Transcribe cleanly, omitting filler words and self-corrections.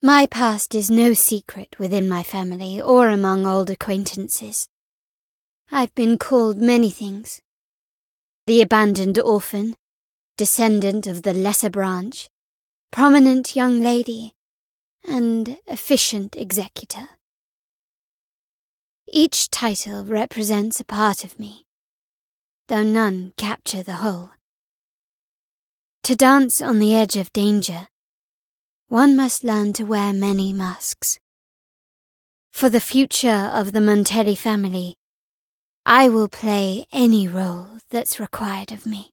My past is no secret within my family or among old acquaintances. I've been called many things. The abandoned orphan, descendant of the lesser branch, prominent young lady, and efficient executor. Each title represents a part of me, though none capture the whole. To dance on the edge of danger, one must learn to wear many masks. For the future of the Montelli family, I will play any role that's required of me.